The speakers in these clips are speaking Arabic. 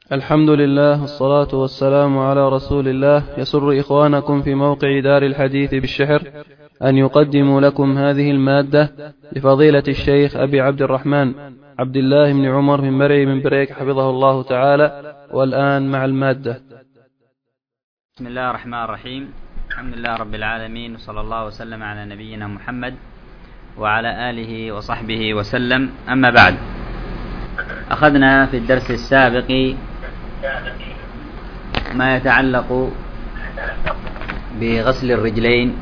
الحمد لله والصلاة والسلام على رسول الله. يسر إخوانكم في موقع دار الحديث بالشحر أن يقدموا لكم هذه المادة لفضيلة الشيخ أبي عبد الرحمن عبد الله بن عمر بن مرعي بن بريك حفظه الله تعالى. والآن مع المادة. بسم الله الرحمن الرحيم. الحمد لله رب العالمين، وصلى الله وسلم على نبينا محمد وعلى آله وصحبه وسلم. أما بعد، أخذنا في الدرس السابق ما يتعلق بغسل الرجلين،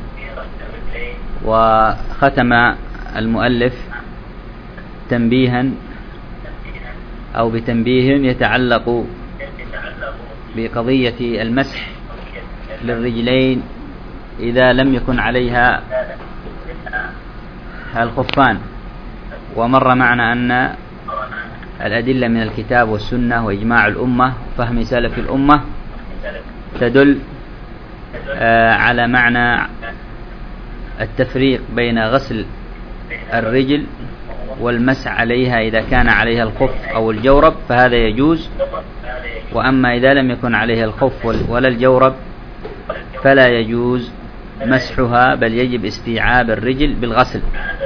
وختم المؤلف تنبيها أو بتنبيه يتعلق بقضية المسح للرجلين إذا لم يكن عليها الخفان. ومر معنا أن الأدلة من الكتاب والسنة وإجماع الأمة وفهم سلف الأمة تدل على معنى التفريق بين غسل الرجل والمسح عليها إذا كان عليها الخف أو الجورب فهذا يجوز، وأما إذا لم يكن عليها الخف ولا الجورب فلا يجوز مسحها، بل يجب استيعاب الرجل بالغسل.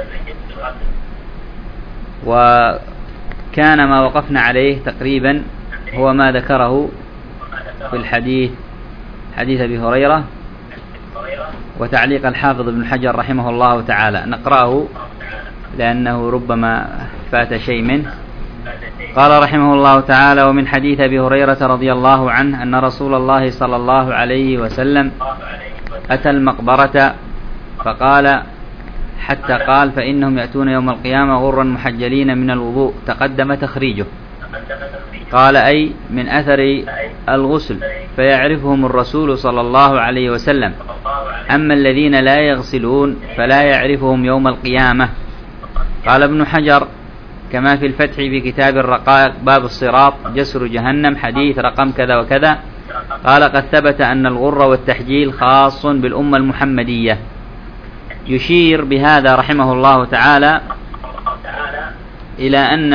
وكان ما وقفنا عليه تقريبا هو ما ذكره في الحديث، حديث أبي هريرة، وتعليق الحافظ ابن حجر رحمه الله تعالى. نقرأه لأنه ربما فات شيء منه. قال رحمه الله تعالى: ومن حديث أبي هريرة رضي الله عنه أن رسول الله صلى الله عليه وسلم أتى المقبرة فقال حتى قال: فإنهم يأتون يوم القيامة غرا محجلين من الوضوء. تقدم تخريجه. قال: أي من أثر الغسل، فيعرفهم الرسول صلى الله عليه وسلم. أما الذين لا يغسلون فلا يعرفهم يوم القيامة. قال ابن حجر كما في الفتح في كتاب الرقائق باب الصراط جسر جهنم حديث رقم كذا وكذا. قال: قد ثبت أن الغر والتحجيل خاص بالأمة المحمدية. يشير بهذا رحمه الله تعالى إلى أن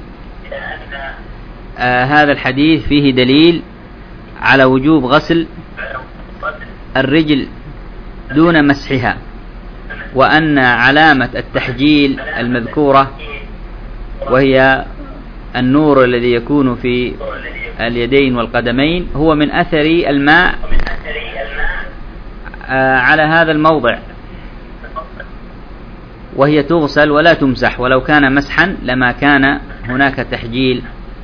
هذا الحديث فيه دليل على وجوب غسل الرجل دون مسحها، وأن علامة التحجيل المذكورة وهي النور الذي يكون في اليدين والقدمين هو من أثر الماء على هذا الموضع، وهي تغسل ولا تمسح، ولو كان مسحا لما كان هناك تحجيل.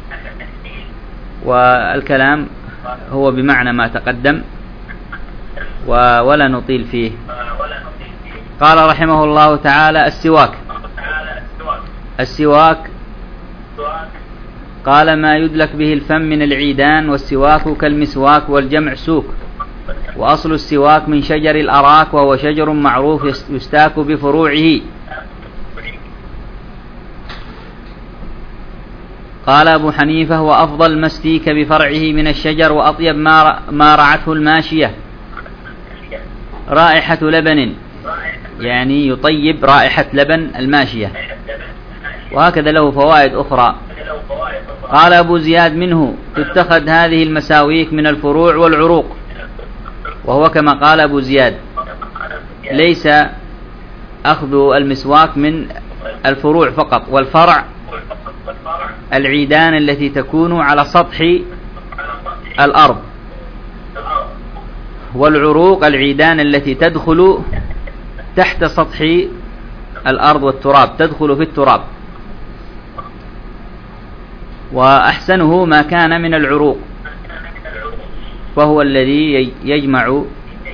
والكلام هو بمعنى ما تقدم ولا نطيل فيه. قال رحمه الله تعالى: السواك قال: ما يدلك به الفم من العيدان، والسواك كالمسواك والجمع سوك. وأصل السواك من شجر الأراك، وهو شجر معروف يستاك بفروعه. قال أبو حنيفة: هو أفضل ما استيك بفرعه من الشجر، وأطيب ما رعته الماشية رائحة لبن، يعني يطيب رائحة لبن الماشية. وهكذا له فوائد أخرى. قال أبو زياد: منه تتخذ هذه المساويك من الفروع والعروق. وهو كما قال أبو زياد، ليس أخذ المسواك من الفروع فقط، والفرع العيدان التي تكون على سطح الأرض، والعروق العيدان التي تدخل تحت سطح الأرض والتراب، تدخل في التراب. وأحسنه ما كان من العروق، فهو الذي يجمع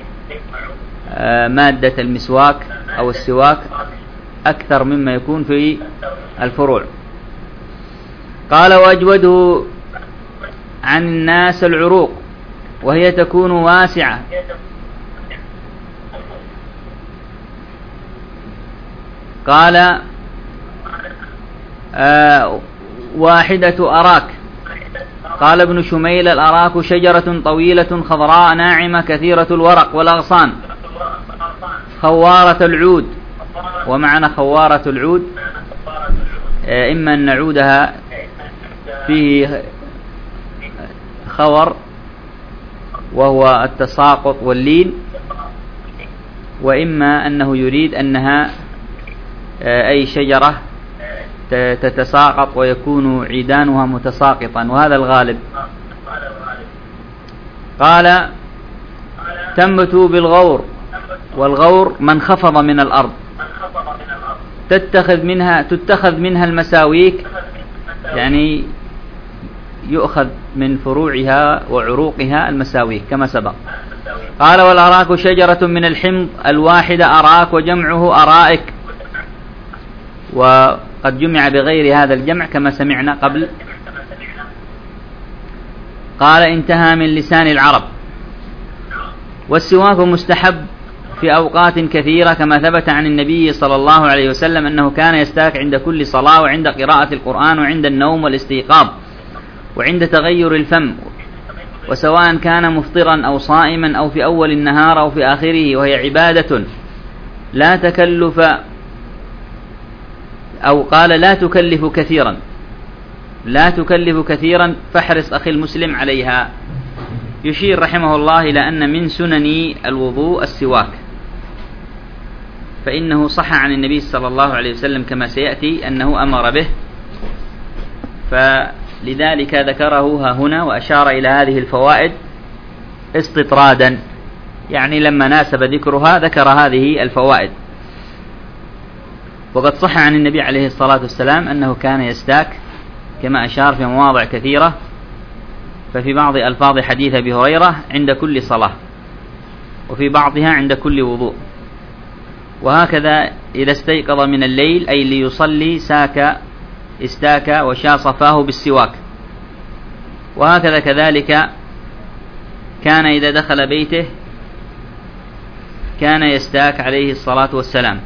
مادة المسواك أو السواك أكثر مما يكون في الفروع. قال: وأجوده عن الناس العروق، وهي تكون واسعة. قال: واحدة أراك. قال ابن شميل: الأراك شجرة طويلة خضراء ناعمة كثيرة الورق والأغصان خوارة العود. ومعنى خوارة العود إما أن نعودها فيه الخور وهو التساقط واللين، وإما أنه يريد أنها أي شجرة تتساقط ويكون عيدانها متساقطا، وهذا الغالب. قال تنبت بالغور، والغور ما انخفض من الأرض، تتخذ منها المساويك، يعني يؤخذ من فروعها وعروقها المساويك كما سبق. قال والأراك شجرة من الحمض الواحدة أراك، وجمعه أرائك، وقد جمع بغير هذا الجمع كما سمعنا قبل. قال انتهى من لسان العرب. والسواك مستحب في أوقات كثيرة، كما ثبت عن النبي صلى الله عليه وسلم أنه كان يستاك عند كل صلاة، وعند قراءة القرآن، وعند النوم والاستيقاظ، وعند تغير الفم، وسواء كان مفطرا أو صائما أو في أول النهار أو في آخره، وهي عبادة لا تكلف، أو قال لا تكلف كثيرا فاحرص أخي المسلم عليها. يشير رحمه الله إلى أن من سنن الوضوء السواك، فإنه صح عن النبي صلى الله عليه وسلم كما سيأتي أنه أمر به، فلذلك ذكره هنا وأشار إلى هذه الفوائد استطرادا، يعني لما ناسب ذكرها ذكر هذه الفوائد. وقد صح عن النبي عليه الصلاة والسلام أنه كان يستاك كما أشار في مواضع كثيرة، ففي بعض ألفاظ حديث أبي هريرة عند كل صلاة، وفي بعضها عند كل وضوء. وهكذا إذا استيقظ من الليل أي ليصلي استاك وشاص فاه بالسواك. وهكذا كذلك كان إذا دخل بيته كان يستاك عليه الصلاة والسلام.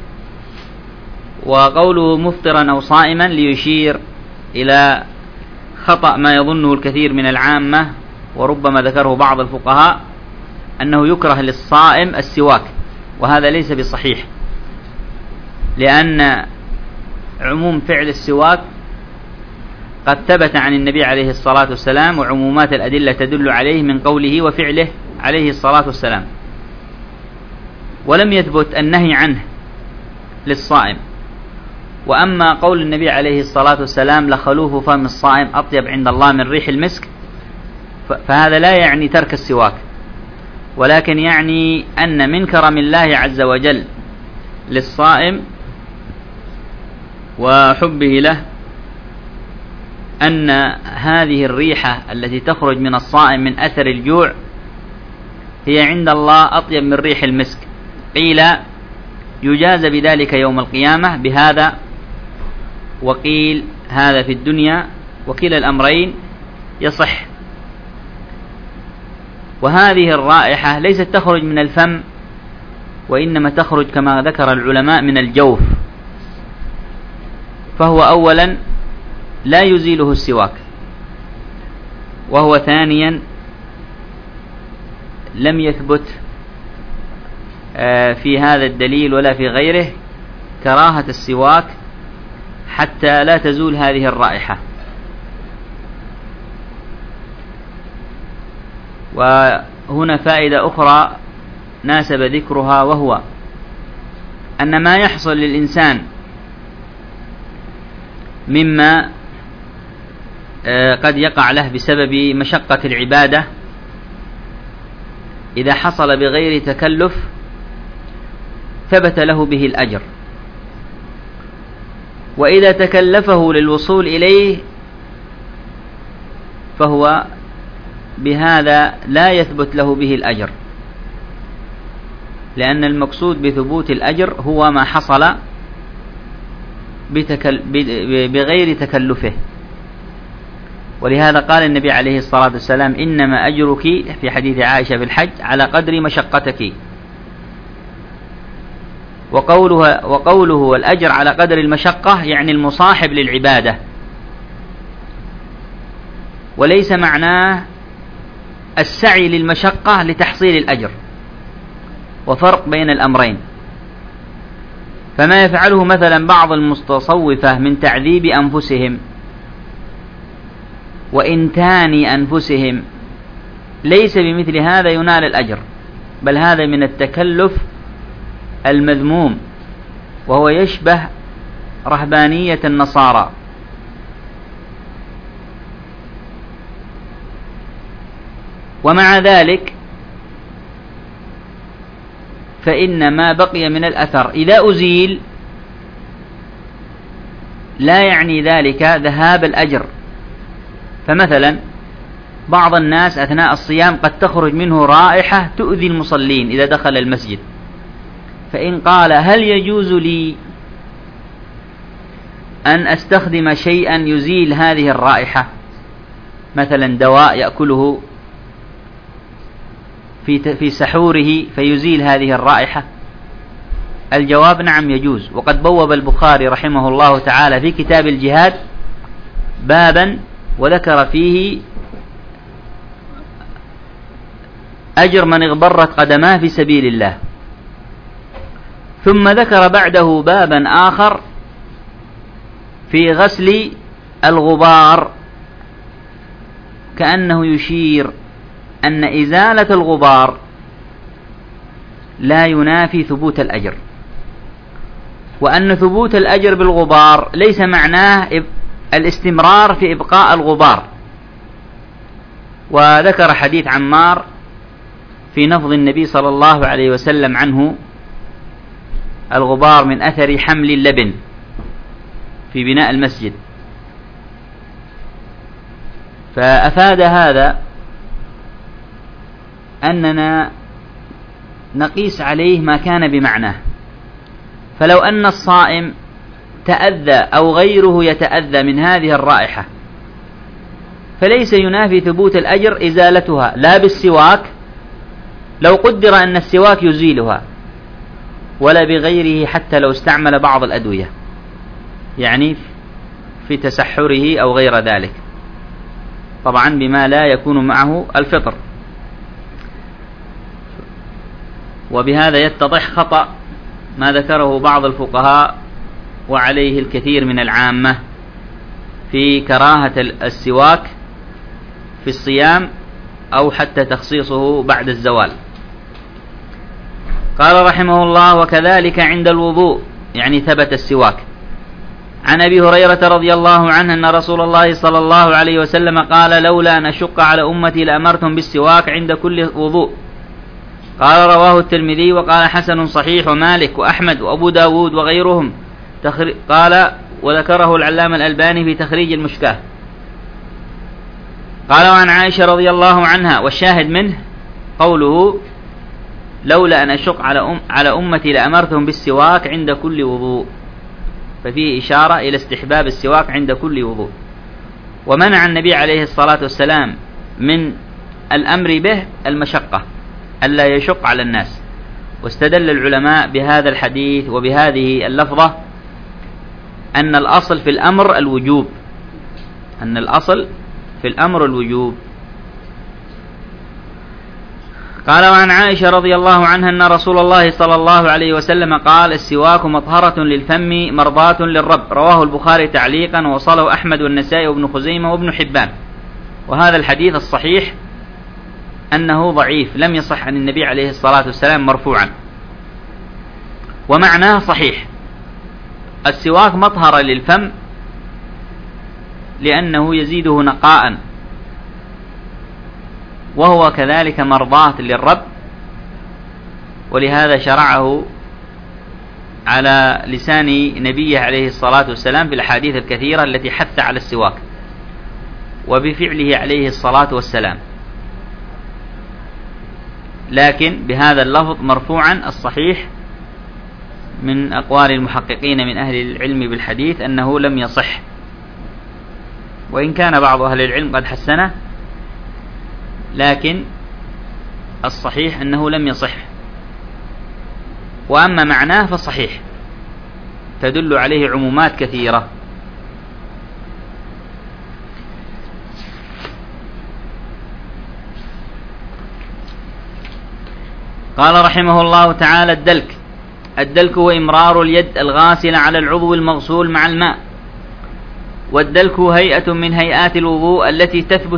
وقوله مفطرا أو صائما ليشير إلى خطأ ما يظنه الكثير من العامة، وربما ذكره بعض الفقهاء، أنه يكره للصائم السواك، وهذا ليس بصحيح، لأن عموم فعل السواك قد ثبت عن النبي عليه الصلاة والسلام، وعمومات الأدلة تدل عليه من قوله وفعله عليه الصلاة والسلام، ولم يثبت النهي عنه للصائم. وأما قول النبي عليه الصلاة والسلام لخلوف فم الصائم أطيب عند الله من ريح المسك، فهذا لا يعني ترك السواك، ولكن يعني أن من كرم الله عز وجل للصائم وحبه له أن هذه الريحة التي تخرج من الصائم من أثر الجوع هي عند الله أطيب من ريح المسك. قيل يجاز بذلك يوم القيامة بهذا، وقيل هذا في الدنيا، وكلا الأمرين يصح. وهذه الرائحة ليست تخرج من الفم، وإنما تخرج كما ذكر العلماء من الجوف، فهو أولا لا يزيله السواك، وهو ثانيا لم يثبت في هذا الدليل ولا في غيره كراهة السواك حتى لا تزول هذه الرائحة. وهنا فائدة أخرى ناسب ذكرها، وهو أن ما يحصل للإنسان مما قد يقع له بسبب مشقة العبادة إذا حصل بغير تكلف ثبت له به الأجر، وإذا تكلفه للوصول إليه فهو بهذا لا يثبت له به الأجر، لأن المقصود بثبوت الأجر هو ما حصل بغير تكلفه. ولهذا قال النبي عليه الصلاة والسلام إنما أجرك في حديث عائشة في الحج على قدر مشقتك. وقوله والأجر على قدر المشقة يعني المصاحب للعبادة، وليس معناه السعي للمشقة لتحصيل الأجر، وفرق بين الأمرين. فما يفعله مثلا بعض المستصوفة من تعذيب أنفسهم وإنتان أنفسهم ليس بمثل هذا ينال الأجر، بل هذا من التكلف المذموم، وهو يشبه رهبانية النصارى. ومع ذلك فإن ما بقي من الأثر إذا أزيل لا يعني ذلك ذهاب الأجر. فمثلا بعض الناس أثناء الصيام قد تخرج منه رائحة تؤذي المصلين إذا دخل المسجد، فإن قال هل يجوز لي أن أستخدم شيئا يزيل هذه الرائحة، مثلا دواء يأكله في سحوره فيزيل هذه الرائحة؟ الجواب نعم يجوز. وقد بوب البخاري رحمه الله تعالى في كتاب الجهاد بابا وذكر فيه أجر من اغبرت قدماه في سبيل الله، ثم ذكر بعده بابا آخر في غسل الغبار، كأنه يشير أن إزالة الغبار لا ينافي ثبوت الأجر، وأن ثبوت الأجر بالغبار ليس معناه الاستمرار في إبقاء الغبار. وذكر حديث عمار في نفض النبي صلى الله عليه وسلم عنه الغبار من أثر حمل اللبن في بناء المسجد، فأفاد هذا أننا نقيس عليه ما كان بمعناه. فلو أن الصائم تأذى أو غيره يتأذى من هذه الرائحة فليس ينافي ثبوت الأجر إزالتها، لا بالسواك لو قدر أن السواك يزيلها، ولا بغيره حتى لو استعمل بعض الأدوية، يعني في تسحره أو غير ذلك، طبعا بما لا يكون معه الفطر. وبهذا يتضح خطأ ما ذكره بعض الفقهاء وعليه الكثير من العامة في كراهة السواك في الصيام أو حتى تخصيصه بعد الزوال. قال رحمه الله: وكذلك عند الوضوء، يعني ثبت السواك. عن أبي هريرة رضي الله عنه أن رسول الله صلى الله عليه وسلم قال: لولا أن أشق على أمتي لأمرتهم بالسواك عند كل وضوء. قال: رواه الترمذي وقال حسن صحيح، ومالك وأحمد وأبو داود وغيرهم. قال وذكره العلامة الألباني في تخريج المشكاة. قال: وعن عائشة رضي الله عنها، والشاهد منه قوله: لولا أن أشق على أمتي لأمرتهم بالسواك عند كل وضوء، ففيه إشارة إلى استحباب السواك عند كل وضوء. ومنع النبي عليه الصلاة والسلام من الأمر به المشقة، ألا يشق على الناس. واستدل العلماء بهذا الحديث وبهذه اللفظة أن الأصل في الأمر الوجوب، أن الأصل في الأمر الوجوب. قال: وعن عائشة رضي الله عنها أن رسول الله صلى الله عليه وسلم قال: السواك مطهرة للفم مرضاة للرب. رواه البخاري تعليقا، ووصله أحمد والنسائي وابن خزيمة وابن حبان. وهذا الحديث الصحيح أنه ضعيف، لم يصح عن النبي عليه الصلاة والسلام مرفوعا، ومعناه صحيح. السواك مطهر للفم لأنه يزيده نقاء، وهو كذلك مرضاة للرب، ولهذا شرعه على لسان نبيه عليه الصلاة والسلام في الأحاديث الكثيرة التي حث على السواك، وبفعله عليه الصلاة والسلام. لكن بهذا اللفظ مرفوعا الصحيح من أقوال المحققين من أهل العلم بالحديث أنه لم يصح، وإن كان بعض أهل العلم قد حسنه، لكن الصحيح أنه لم يصح. وأما معناه فصحيح، تدل عليه عمومات كثيرة. قال رحمه الله تعالى: الدلك هو إمرار اليد الغاسلة على العضو المغسول مع الماء، والدلك هيئة من هيئات الوضوء التي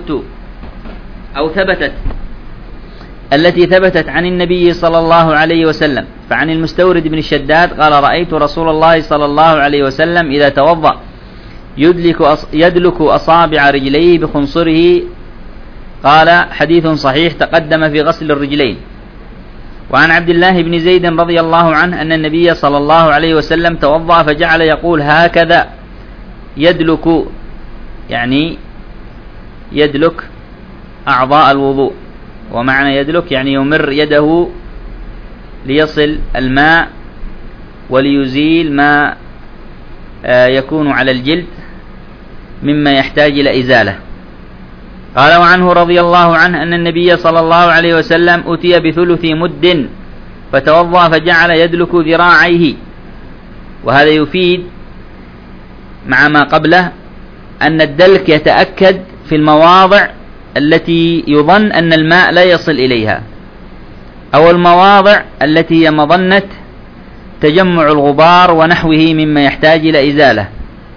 ثبتت عن النبي صلى الله عليه وسلم. فعن المستورد بن الشداد قال: رأيت رسول الله صلى الله عليه وسلم إذا توضأ يدلك أصابع رجليه بخنصره. قال: حديث صحيح تقدم في غسل الرجلين. وعن عبد الله بن زيد رضي الله عنه أن النبي صلى الله عليه وسلم توضأ فجعل يقول: هكذا يدلك، يعني يدلك أعضاء الوضوء. ومعنى يدلك يعني يمر يده ليصل الماء وليزيل ما يكون على الجلد مما يحتاج إلى إزالة. قال: وعنه رضي الله عنه أن النبي صلى الله عليه وسلم أتي بثلث مد فتوضأ فجعل يدلك ذراعيه. وهذا يفيد مع ما قبله أن الدلك يتأكد في المواضع التي يظن أن الماء لا يصل إليها، أو المواضع التي هي مظنة تجمع الغبار ونحوه مما يحتاج إلى إزالة،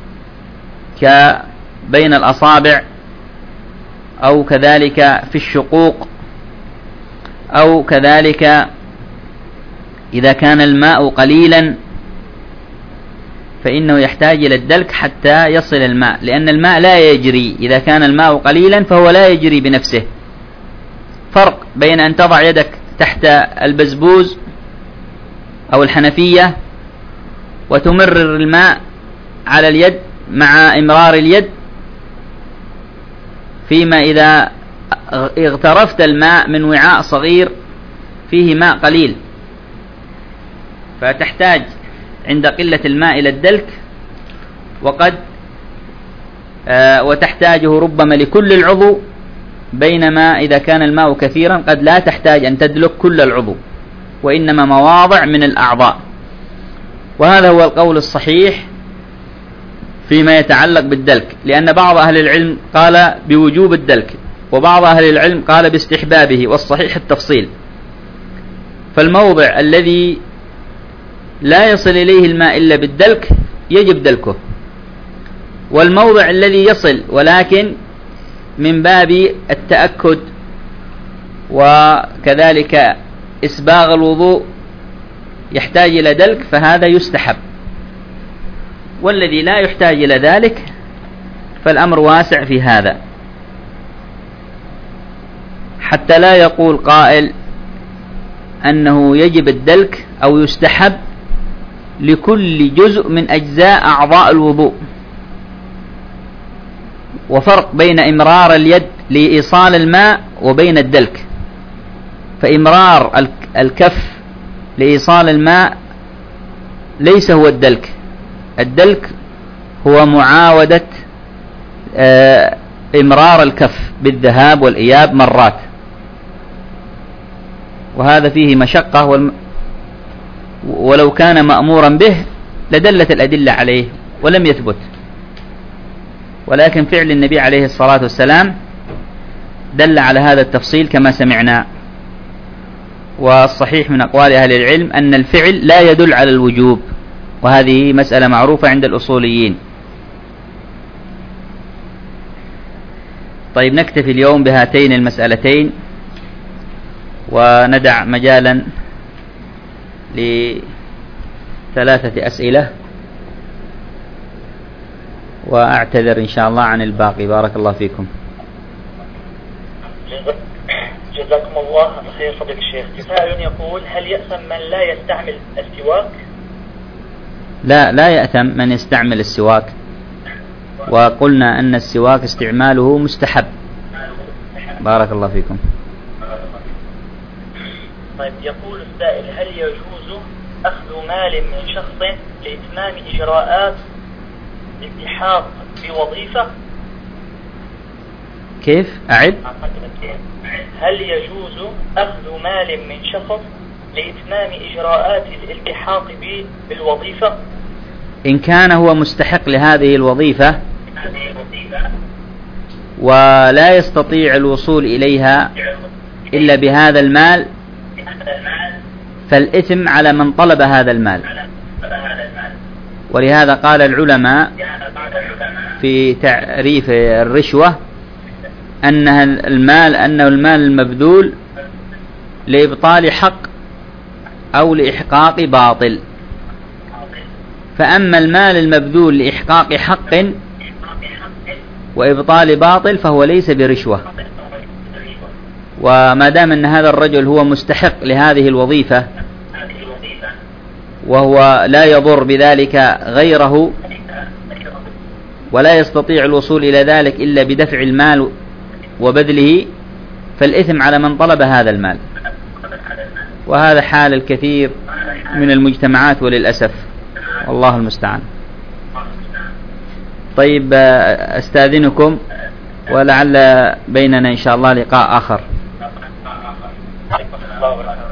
كبين الأصابع، أو كذلك في الشقوق، أو كذلك إذا كان الماء قليلا فإنه يحتاج إلى الدلك حتى يصل الماء، لأن الماء لا يجري. إذا كان الماء قليلا فهو لا يجري بنفسه. فرق بين أن تضع يدك تحت البزبوز أو الحنفية وتمرر الماء على اليد مع إمرار اليد، فيما إذا اغترفت الماء من وعاء صغير فيه ماء قليل فتحتاج عند قلة الماء إلى الدلك، وتحتاجه ربما لكل العضو، بينما إذا كان الماء كثيرا قد لا تحتاج أن تدلك كل العضو، وإنما مواضع من الأعضاء. وهذا هو القول الصحيح فيما يتعلق بالدلك، لأن بعض أهل العلم قال بوجوب الدلك، وبعض أهل العلم قال باستحبابه، والصحيح التفصيل. فالموضع الذي لا يصل إليه الماء إلا بالدلك يجب دلكه، والموضع الذي يصل ولكن من باب التأكد وكذلك إسباغ الوضوء يحتاج إلى دلك فهذا يستحب. والذي لا يحتاج إلى ذلك فالأمر واسع في هذا، حتى لا يقول قائل أنه يجب الدلك أو يستحب لكل جزء من أجزاء أعضاء الوضوء. وفرق بين إمرار اليد لإيصال الماء وبين الدلك. فإمرار الكف لإيصال الماء ليس هو الدلك. الدلك هو معاودة إمرار الكف بالذهاب والإياب مرات، وهذا فيه مشقة، ولو كان مأمورا به لدلت الأدلة عليه ولم يثبت. ولكن فعل النبي عليه الصلاة والسلام دل على هذا التفصيل كما سمعنا. والصحيح من أقوال أهل العلم أن الفعل لا يدل على الوجوب، وهذه مسألة معروفة عند الأصوليين. طيب، نكتفي اليوم بهاتين المسألتين وندع مجالا لثلاثة أسئلة، وأعتذر إن شاء الله عن الباقي. بارك الله فيكم. جزاكم الله خير فضيلة الشيخ. سائل يقول: هل يأثم من لا يستعمل السواك؟ لا يأثم من يستعمل السواك، وقلنا أن السواك استعماله مستحب. بارك الله فيكم. طيب، يقول السائل: هل يجوز أخذ مال من شخص لإتمام إجراءات الالتحاق بوظيفة؟ كيف؟ أعد. هل يجوز أخذ مال من شخص لإتمام إجراءات الالتحاق بالوظيفة؟ إن كان هو مستحق لهذه الوظيفة ولا يستطيع الوصول إليها إلا بهذا المال فالإثم على من طلب هذا المال. ولهذا قال العلماء في تعريف الرشوة أنه المال المبذول لإبطال حق أو لإحقاق باطل. فأما المال المبذول لإحقاق حق وإبطال باطل فهو ليس برشوة. وما دام أن هذا الرجل هو مستحق لهذه الوظيفة وهو لا يضر بذلك غيره ولا يستطيع الوصول إلى ذلك إلا بدفع المال وبذله، فالإثم على من طلب هذا المال. وهذا حال الكثير من المجتمعات وللأسف، والله المستعان. طيب أستاذنكم، ولعل بيننا إن شاء الله لقاء آخر.